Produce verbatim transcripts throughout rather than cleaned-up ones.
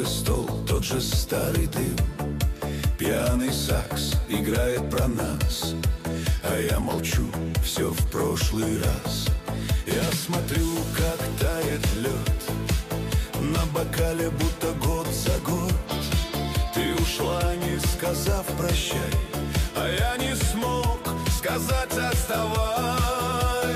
же стол, тот же старый дым. Пьяный сакс играет про нас, а я молчу, все в прошлый раз. Я смотрю, как тает лед на бокале, будто год за год. Ты ушла, не сказав прощай, а я не смог сказать оставай.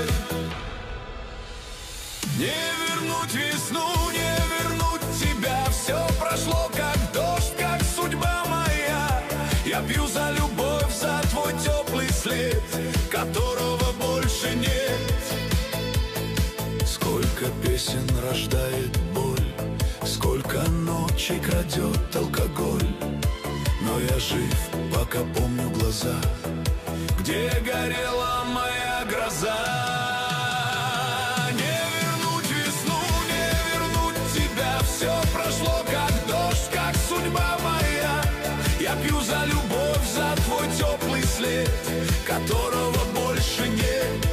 Не вернуть весну, не вернуть тебя. Все прошло как дождь, как судьба моя. Я пью за любовь, за твой теплый след, которого больше нет. Сколько песен рождает боль, сколько ночей крадет алкоголь. Но я жив, пока помню глаза, где горела моя гроза. Не вернуть весну, не вернуть тебя. Все прошло как дождь, как судьба моя. Я пью за любовь, за твой теплый след, которого больше нет.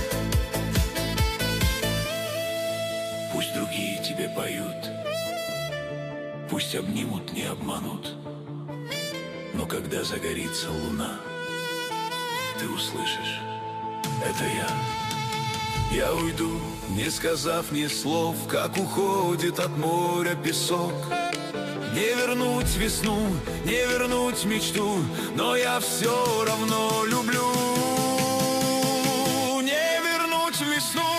Пусть другие тебе поют, пусть обнимут, не обманут, но когда загорится луна, ты услышишь, это я. Я уйду, не сказав ни слов, как уходит от моря песок. Не вернуть весну, не вернуть мечту, но я все равно люблю. Не вернуть весну,